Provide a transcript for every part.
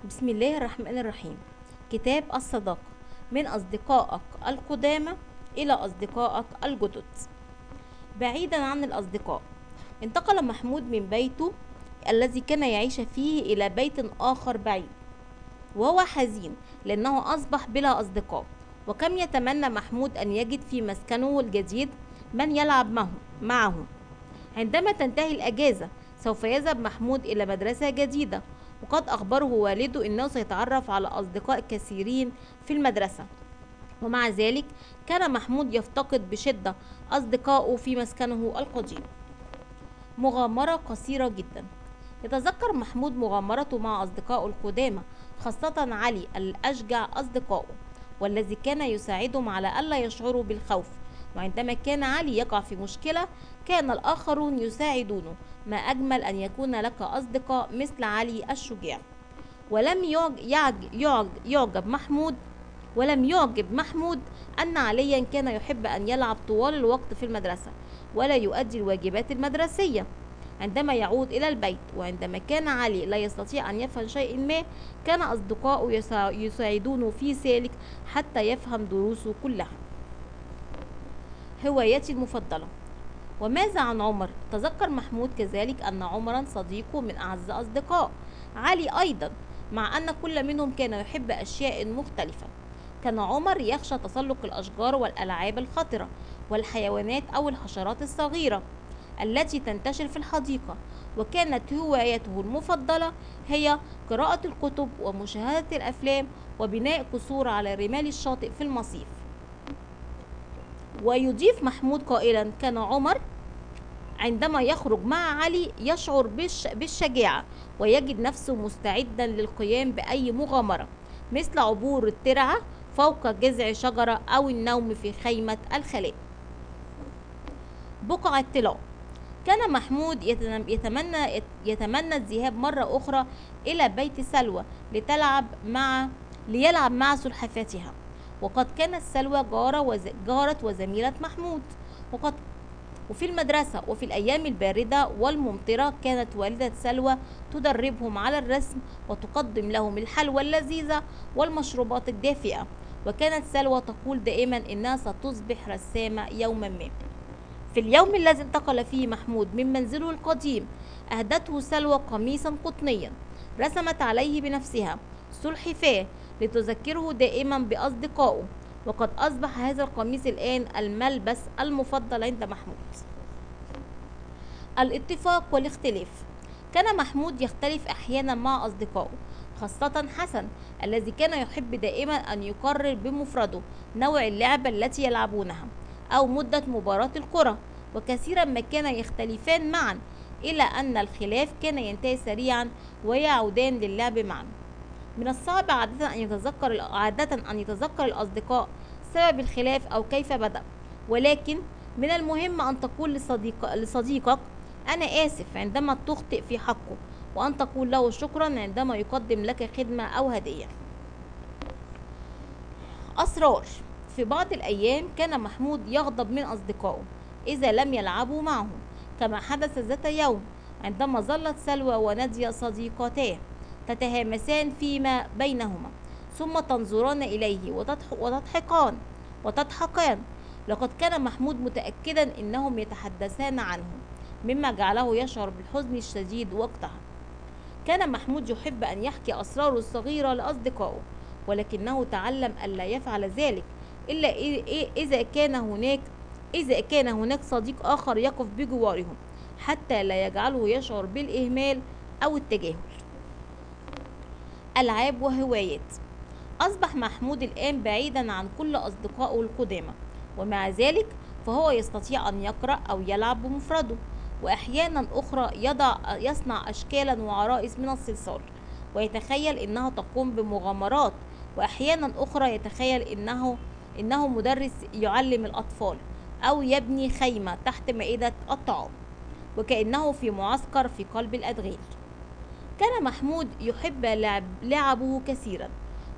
بسم الله الرحمن الرحيم. كتاب الصداقة من أصدقائك القدامى إلى أصدقائك الجدد. بعيدا عن الأصدقاء، انتقل محمود من بيته الذي كان يعيش فيه إلى بيت آخر بعيد، وهو حزين لأنه أصبح بلا أصدقاء. وكم يتمنى محمود أن يجد في مسكنه الجديد من يلعب معه. عندما تنتهي الأجازة سوف يذهب محمود إلى مدرسة جديدة، وقد أخبره والده أنه سيتعرف على أصدقاء كثيرين في المدرسة. ومع ذلك كان محمود يفتقد بشدة أصدقائه في مسكنه القديم. مغامرة قصيرة جدا. يتذكر محمود مغامرته مع أصدقائه القدامى، خاصة علي الأشجع أصدقائه، والذي كان يساعدهم على ألا يشعروا بالخوف. وعندما كان علي يقع في مشكلة كان الآخرون يساعدونه. ما أجمل أن يكون لك أصدقاء مثل علي الشجاع. ولم يعجب محمود أن عليا كان يحب أن يلعب طوال الوقت في المدرسة ولا يؤدي الواجبات المدرسية. عندما يعود إلى البيت وعندما كان علي لا يستطيع أن يفهم شيء ما، كان أصدقاؤه يساعدونه في ذلك حتى يفهم دروسه كلها. هوايتي المفضلة. وماذا عن عمر؟ تذكر محمود كذلك أن عمرا صديقه من أعز أصدقاء علي أيضا، مع أن كل منهم كان يحب أشياء مختلفة. كان عمر يخشى تسلق الأشجار والألعاب الخطرة والحيوانات أو الحشرات الصغيرة التي تنتشر في الحديقة، وكانت هوايته المفضلة هي قراءة الكتب ومشاهدة الأفلام وبناء قصور على رمال الشاطئ في المصيف. ويضيف محمود قائلا: كان عمر عندما يخرج مع علي يشعر بالشجاعة ويجد نفسه مستعدا للقيام بأي مغامرة، مثل عبور الترعة فوق جذع شجرة أو النوم في خيمة الخلاء. بقعة طلاء. كان محمود يتمنى الذهاب مرة أخرى إلى بيت سلوى ليلعب مع سلحفاتها. وقد كانت سلوى جارة وزميلة محمود. وفي المدرسة وفي الأيام الباردة والممطرة كانت والدة سلوى تدربهم على الرسم وتقدم لهم الحلوى اللذيذة والمشروبات الدافئة. وكانت سلوى تقول دائما إنها ستصبح رسامة يوما ما. في اليوم الذي انتقل فيه محمود من منزله القديم، أهدته سلوى قميصا قطنيا رسمت عليه بنفسها سلحفاة لتذكره دائما بأصدقائه. وقد أصبح هذا القميص الآن الملبس المفضل عند محمود. الاتفاق والاختلاف. كان محمود يختلف أحيانا مع أصدقائه، خاصة حسن الذي كان يحب دائما أن يقرر بمفرده نوع اللعبة التي يلعبونها أو مدة مباراة الكرة، وكثيرا ما كان يختلفان معا، إلى أن الخلاف كان ينتهي سريعا ويعودان للعب معا. من الصعب عادة أن يتذكر الأصدقاء سبب الخلاف أو كيف بدأ، ولكن من المهم أن تقول لصديقك أنا آسف عندما تخطئ في حقه، وأن تقول له شكرا عندما يقدم لك خدمة أو هدية. أسرار. في بعض الأيام كان محمود يغضب من أصدقائه إذا لم يلعبوا معه، كما حدث ذات يوم عندما ظلت سلوى ونادية صديقتان تتهامسان فيما بينهما، ثم تنظران إليه وتضحكان. لقد كان محمود متأكدا إنهم يتحدثان عنه، مما جعله يشعر بالحزن الشديد وقتها. كان محمود يحب أن يحكي أسراره الصغيرة لأصدقائه، ولكنه تعلم ألا يفعل ذلك إلا إذا كان هناك صديق آخر يقف بجوارهم، حتى لا يجعله يشعر بالإهمال أو التجاهل. ألعاب وهوايات. أصبح محمود الآن بعيدا عن كل أصدقائه القدامى، ومع ذلك فهو يستطيع أن يقرأ أو يلعب بمفرده، وأحيانا أخرى يصنع أشكالا وعرائس من الصلصال ويتخيل إنها تقوم بمغامرات، وأحيانا أخرى يتخيل إنه مدرس يعلم الأطفال أو يبني خيمة تحت مائدة الطعام، وكأنه في معسكر في قلب الأدغال. كان محمود يحب لعبه كثيرا،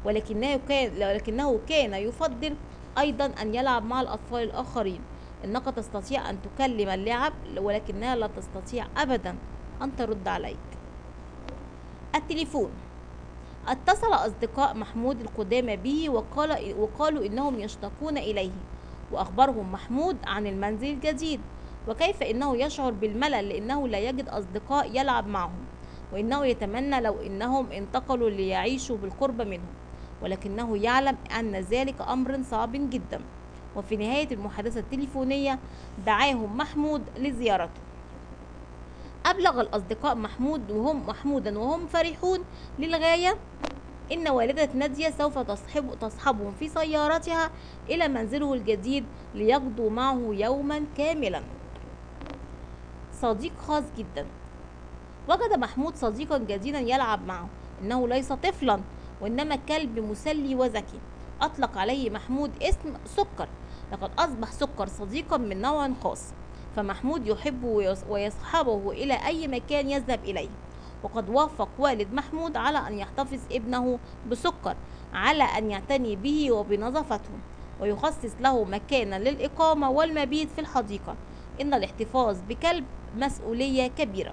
ولكنه كان يفضل أيضا أن يلعب مع الأطفال الآخرين. إنك تستطيع أن تكلم اللعب، ولكنها لا تستطيع أبدا أن ترد عليك. التليفون. اتصل أصدقاء محمود القدامى به وقالوا إنهم يشتاقون إليه، وأخبرهم محمود عن المنزل الجديد، وكيف إنه يشعر بالملل لأنه لا يجد أصدقاء يلعب معهم، وإنه يتمنى لو إنهم انتقلوا ليعيشوا بالقرب منهم، ولكنه يعلم أن ذلك أمر صعب جدا. وفي نهاية المحادثة التليفونية دعاهم محمود لزيارته. أبلغ الأصدقاء محمودا وهم فرحون للغاية إن والدة نادية سوف تصحبهم في سيارتها إلى منزله الجديد ليقضوا معه يوما كاملا. صديق خاص جدا. وجد محمود صديقا جديدا يلعب معه، إنه ليس طفلا وإنما كلب مسلي وذكي. أطلق عليه محمود اسم سكر، لقد أصبح سكر صديقا من نوع خاص، فمحمود يحبه ويصحبه إلى أي مكان يذهب إليه. وقد وافق والد محمود على أن يحتفظ ابنه بسكر، على أن يعتني به وبنظافته، ويخصص له مكانا للإقامة والمبيت في الحديقة. إن الاحتفاظ بكلب مسؤولية كبيرة.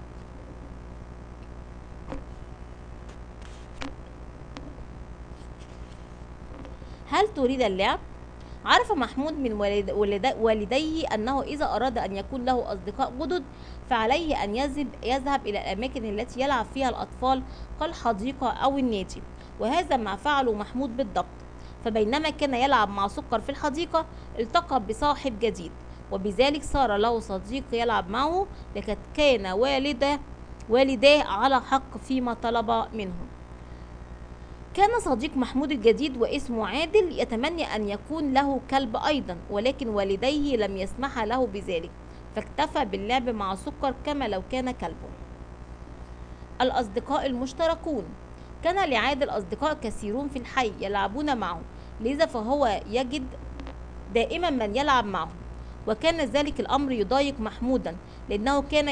هل تريد اللعب؟ عرف محمود من والديه أنه إذا أراد أن يكون له أصدقاء جدد فعليه أن يذهب إلى الأماكن التي يلعب فيها الأطفال كالحديقة أو النادي، وهذا ما فعله محمود بالضبط. فبينما كان يلعب مع سكر في الحديقة التقى بصاحب جديد، وبذلك صار له صديق يلعب معه، لقد كان والداه على حق فيما طلب منه. كان صديق محمود الجديد واسمه عادل يتمنى أن يكون له كلب أيضا، ولكن والديه لم يسمح له بذلك، فاكتفى باللعب مع سكر كما لو كان كلبه. الأصدقاء المشتركون. كان لعادل أصدقاء كثيرون في الحي يلعبون معه، لذا فهو يجد دائما من يلعب معه، وكان ذلك الأمر يضايق محمودا لأنه كان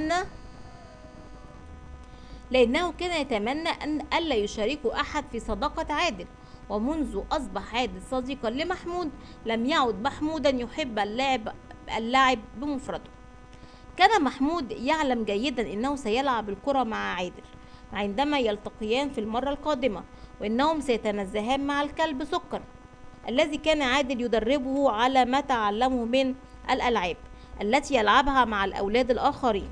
يتمنى أن ألا يشاركه أحد في صداقة عادل. ومنذ أصبح عادل صديقا لمحمود لم يعد محمودا يحب اللعب بمفرده. كان محمود يعلم جيدا أنه سيلعب الكرة مع عادل عندما يلتقيان في المرة القادمة، وأنهم سيتنزهان مع الكلب سكر الذي كان عادل يدربه على ما تعلمه من الألعاب التي يلعبها مع الأولاد الآخرين.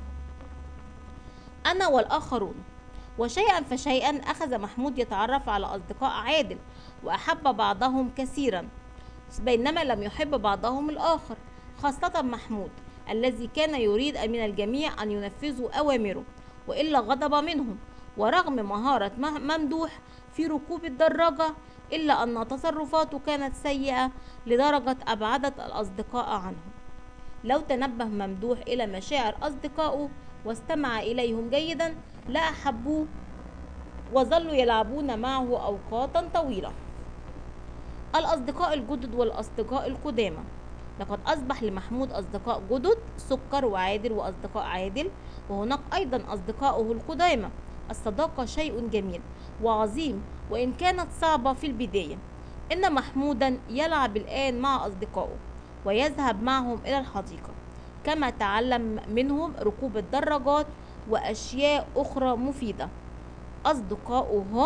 أنا والآخرون. وشيئا فشيئا أخذ محمود يتعرف على أصدقاء عادل، وأحب بعضهم كثيرا بينما لم يحب بعضهم الآخر، خاصة محمود الذي كان يريد من الجميع أن ينفذوا أوامره وإلا غضب منهم. ورغم مهارة ممدوح في ركوب الدراجة إلا أن تصرفاته كانت سيئة لدرجة أبعدت الأصدقاء عنه. لو تنبه ممدوح إلى مشاعر أصدقائه واستمع إليهم جيدا لأحبوه وظلوا يلعبون معه أوقاتا طويلة. الأصدقاء الجدد والأصدقاء القدامى. لقد أصبح لمحمود أصدقاء جدد، سكر وعادل وأصدقاء عادل، وهناك أيضا أصدقائه القدامى. الصداقة شيء جميل وعظيم وإن كانت صعبة في البداية. إن محمودا يلعب الآن مع أصدقائه ويذهب معهم إلى الحديقة، كما تعلم منهم ركوب الدراجات وأشياء أخرى مفيدة. أصدقاؤه هم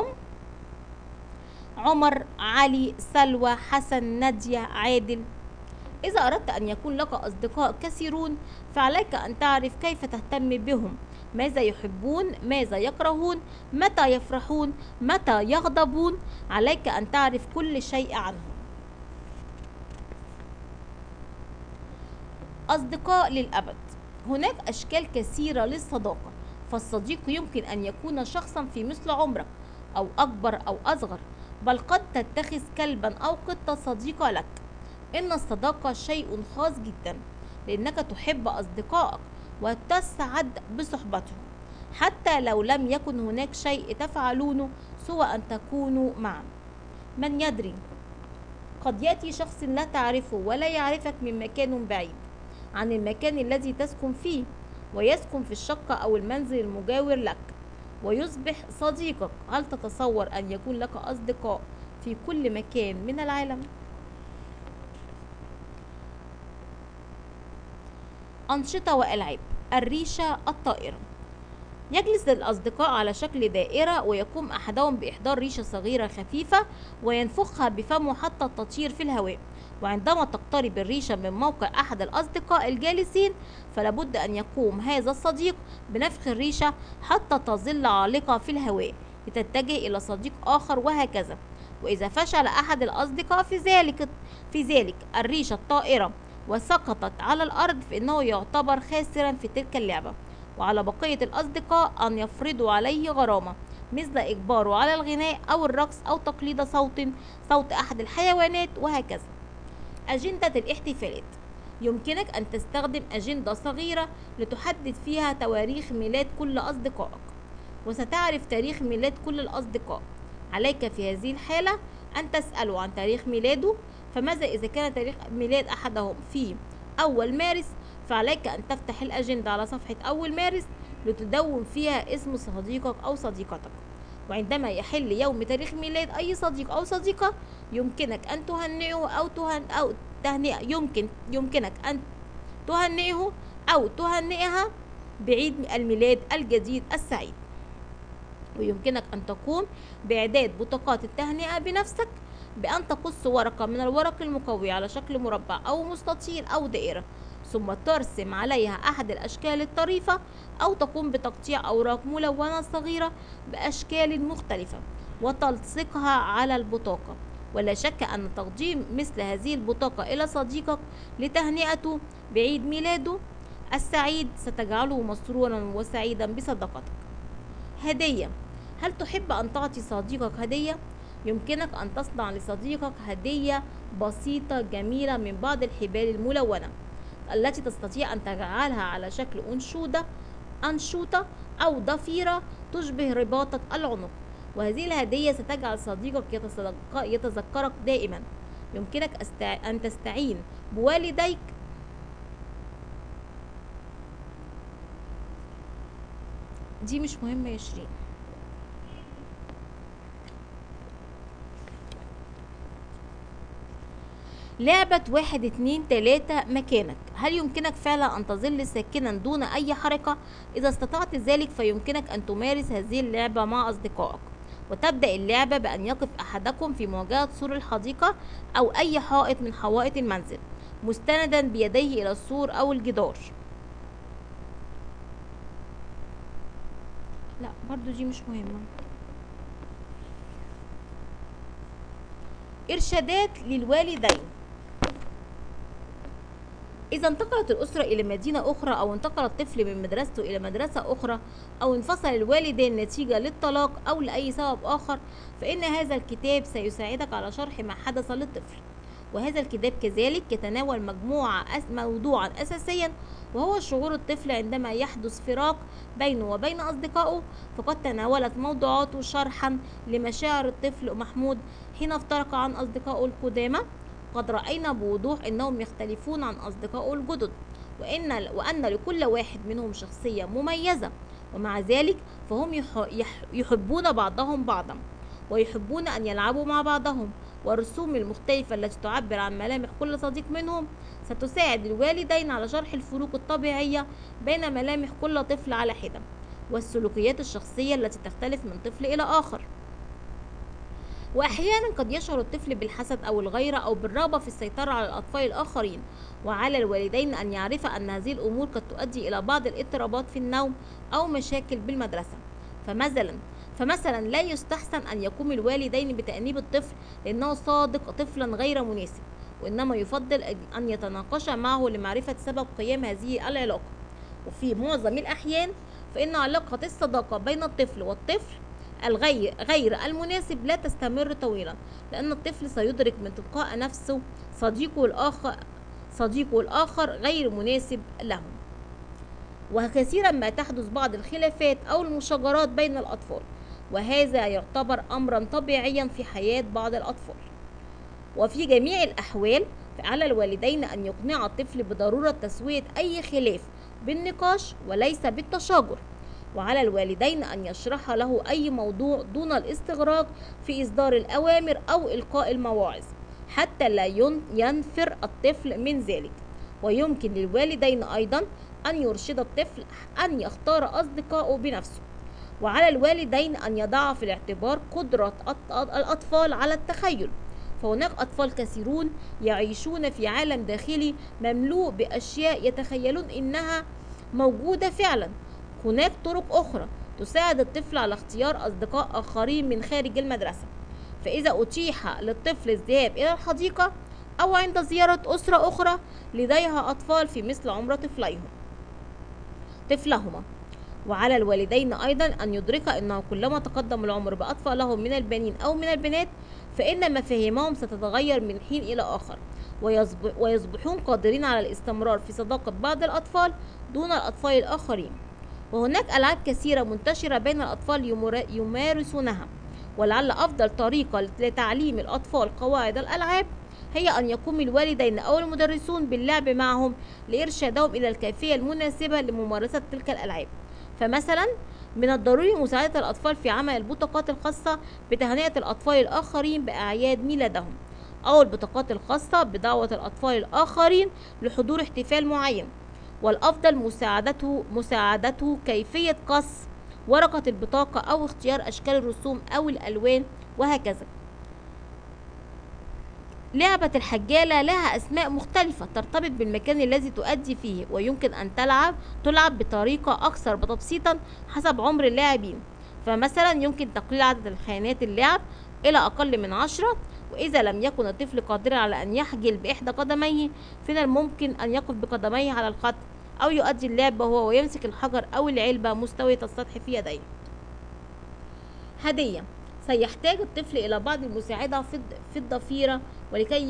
عمر، علي، سلوى، حسن، نادية، عادل. إذا أردت أن يكون لك أصدقاء كثيرون فعليك أن تعرف كيف تهتم بهم، ماذا يحبون، ماذا يكرهون، متى يفرحون، متى يغضبون. عليك أن تعرف كل شيء عنهم. أصدقاء للأبد. هناك أشكال كثيرة للصداقة، فالصديق يمكن أن يكون شخصا في مثل عمرك أو أكبر أو أصغر، بل قد تتخذ كلبا أو قطة صديقة لك. إن الصداقة شيء خاص جدا لأنك تحب أصدقائك وتسعد بصحبتهم، حتى لو لم يكن هناك شيء تفعلونه سوى أن تكونوا معا. من يدري، قد يأتي شخص لا تعرفه ولا يعرفك من مكان بعيد عن المكان الذي تسكن فيه، ويسكن في الشقة أو المنزل المجاور لك ويصبح صديقك. هل تتصور أن يكون لك أصدقاء في كل مكان من العالم؟ أنشطة وألعاب. الريشة الطائرة. يجلس الأصدقاء على شكل دائرة ويقوم أحدهم بإحضار ريشة صغيرة خفيفة وينفخها بفمه حتى تطير في الهواء، وعندما تقترب الريشة من موقع أحد الأصدقاء الجالسين فلابد أن يقوم هذا الصديق بنفخ الريشة حتى تظل عالقة في الهواء لتتجه إلى صديق آخر، وهكذا. وإذا فشل أحد الأصدقاء في ذلك الريشة الطائرة وسقطت على الأرض فإنه يعتبر خاسرا في تلك اللعبة، وعلى بقية الأصدقاء أن يفرضوا عليه غرامة مثل إجباره على الغناء أو الرقص أو تقليد صوت أحد الحيوانات، وهكذا. أجندة الاحتفالات: يمكنك أن تستخدم أجندة صغيرة لتحدد فيها تواريخ ميلاد كل أصدقائك، وستعرف تاريخ ميلاد كل الأصدقاء. عليك في هذه الحالة أن تسأله عن تاريخ ميلاده، فماذا إذا كان تاريخ ميلاد أحدهم في أول مارس؟ فعليك أن تفتح الأجندة على صفحة أول مارس لتدون فيها اسم صديقك أو صديقتك، وعندما يحل يوم تاريخ ميلاد أي صديق أو صديقة يمكنك أن تهنئه أو تهنئة يمكنك أن تهنئه أو تهنئها بعيد الميلاد الجديد السعيد. ويمكنك أن تقوم بإعداد بطاقات التهنئة بنفسك بأن تقص ورقة من الورق المقوي على شكل مربع أو مستطيل أو دائرة، ثم ترسم عليها أحد الأشكال الطريفة، أو تقوم بتقطيع أوراق ملونة صغيرة بأشكال مختلفة وتلصقها على البطاقة. ولا شك أن تقديم مثل هذه البطاقة إلى صديقك لتهنئته بعيد ميلاده السعيد ستجعله مسرورا وسعيدا بصداقتك. هدية: هل تحب أن تعطي صديقك هدية؟ يمكنك أن تصنع لصديقك هدية بسيطة جميلة من بعض الحبال الملونة التي تستطيع أن تجعلها على شكل أنشوطة أو ضفيرة تشبه رباطة العنق، وهذه الهدية ستجعل صديقك يتذكرك دائما. يمكنك أن تستعين بوالديك دي مش مهمة يا شيرين. لعبة 1 2 3 مكانك: هل يمكنك فعلا أن تظل ساكنا دون أي حركة؟ إذا استطعت ذلك فيمكنك أن تمارس هذه اللعبة مع أصدقائك، وتبدأ اللعبة بأن يقف أحدكم في مواجهة سور الحديقة أو أي حائط من حوائط المنزل مستندا بيديه إلى السور أو الجدار. لا برضو دي مش مهمة. إرشادات للوالدين: إذا انتقلت الأسرة إلى مدينة أخرى أو انتقل الطفل من مدرسته إلى مدرسة أخرى أو انفصل الوالدين نتيجة للطلاق أو لأي سبب آخر، فإن هذا الكتاب سيساعدك على شرح ما حدث للطفل. وهذا الكتاب كذلك يتناول موضوعا أساسيا، وهو شعور الطفل عندما يحدث فراق بينه وبين أصدقائه. فقد تناولت موضوعاته شرحا لمشاعر الطفل محمود حين افترق عن أصدقائه القدامى. قد رأينا بوضوح أنهم يختلفون عن أصدقائه الجدد، وأن لكل واحد منهم شخصية مميزة، ومع ذلك فهم يحبون بعضهم بعضا ويحبون أن يلعبوا مع بعضهم. والرسوم المختلفة التي تعبر عن ملامح كل صديق منهم ستساعد الوالدين على شرح الفروق الطبيعية بين ملامح كل طفل على حدة، والسلوكيات الشخصية التي تختلف من طفل إلى آخر. وأحيانا قد يشعر الطفل بالحسد أو الغيرة أو بالرغبة في السيطرة على الأطفال الآخرين، وعلى الوالدين أن يعرفا أن هذه الأمور قد تؤدي إلى بعض الاضطرابات في النوم أو مشاكل بالمدرسة. فمثلا لا يستحسن أن يقوم الوالدين بتأنيب الطفل لأنه صادق طفلا غير مناسب، وإنما يفضل أن يتناقشا معه لمعرفة سبب قيام هذه العلاقة. وفي معظم الأحيان فإن علاقة الصداقة بين الطفل والطفل غير المناسب لا تستمر طويلا، لأن الطفل سيدرك من تلقاء نفسه صديقه الآخر غير مناسب له. وكثيرا ما تحدث بعض الخلافات أو المشاجرات بين الأطفال، وهذا يعتبر أمرا طبيعيا في حياة بعض الأطفال. وفي جميع الأحوال فعلى الوالدين أن يقنع الطفل بضرورة تسوية أي خلاف بالنقاش وليس بالتشاجر، وعلى الوالدين أن يشرح له أي موضوع دون الاستغراق في إصدار الأوامر أو إلقاء المواعظ حتى لا ينفر الطفل من ذلك. ويمكن للوالدين أيضا أن يرشد الطفل أن يختار أصدقائه بنفسه، وعلى الوالدين أن يضعا في الاعتبار قدرة الأطفال على التخيل، فهناك أطفال كثيرون يعيشون في عالم داخلي مملوء بأشياء يتخيلون إنها موجودة فعلا. هناك طرق أخرى تساعد الطفل على اختيار أصدقاء آخرين من خارج المدرسة، فإذا أتيح للطفل الذهاب إلى الحديقة أو عند زيارة أسرة أخرى لديها أطفال في مثل عمر طفلهما، وعلى الوالدين أيضا أن يدركا أنه كلما تقدم العمر بأطفالهم من البنين أو من البنات فإن مفاهيمهم ستتغير من حين إلى آخر، ويصبحون قادرين على الاستمرار في صداقة بعض الأطفال دون الأطفال الآخرين. وهناك ألعاب كثيرة منتشرة بين الأطفال يمارسونها، ولعل أفضل طريقة لتعليم الأطفال قواعد الألعاب هي أن يقوم الوالدين أو المدرسون باللعب معهم لإرشادهم إلى الكيفية المناسبة لممارسة تلك الألعاب. فمثلا من الضروري مساعدة الأطفال في عمل البطاقات الخاصة بتهنئة الأطفال الآخرين بأعياد ميلادهم، أو البطاقات الخاصة بدعوة الأطفال الآخرين لحضور احتفال معين، والأفضل مساعدته كيفية قص ورقة البطاقة أو اختيار أشكال الرسوم أو الألوان وهكذا. لعبة الحجالة لها أسماء مختلفة ترتبط بالمكان الذي تؤدي فيه، ويمكن أن تلعب بطريقة أكثر تبسيطا حسب عمر اللاعبين، فمثلا يمكن تقليل عدد الخانات اللعب إلى أقل من 10، وإذا لم يكن الطفل قادرا على أن يحجل بإحدى قدميه فمن الممكن أن يقف بقدميه على الخط، أو يؤدي اللعب وهو يمسك الحجر أو العلبة مستوية السطح في يديه. هدية: سيحتاج الطفل إلى بعض المساعدة في الضفيرة، ولكي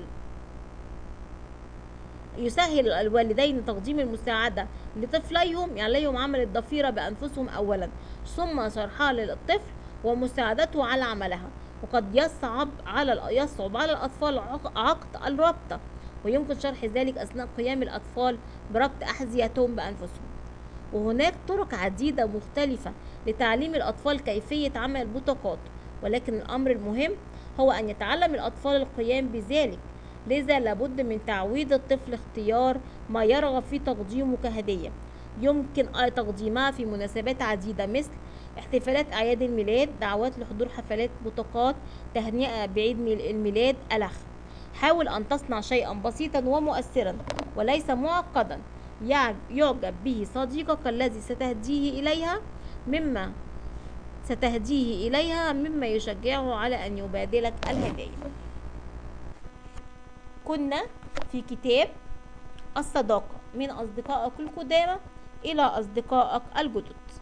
يسهل الوالدين تقديم المساعدة لطفليهم عليهم عمل الضفيرة بأنفسهم أولا، ثم شرحها للطفل ومساعدته على عملها. وقد يصعب على الأطفال عقد الربطة، ويمكن شرح ذلك أثناء قيام الأطفال بربط أحذيتهم بأنفسهم. وهناك طرق عديدة مختلفة لتعليم الأطفال كيفية عمل البطاقات، ولكن الأمر المهم هو أن يتعلم الأطفال القيام بذلك، لذا لابد من تعويد الطفل اختيار ما يرغب في تقديمه كهدية. يمكن تقديمها في مناسبات عديدة مثل احتفالات أعياد الميلاد، دعوات لحضور حفلات بطاقات، تهنئة بعيد الميلاد، الأخ. حاول أن تصنع شيئا بسيطا ومؤثرا وليس معقدا يعجب به صديقك الذي ستهديه إليها مما يشجعه على أن يبادلك الهدايا. كنا في كتاب الصداقة من أصدقائك القدامى إلى أصدقائك الجدد.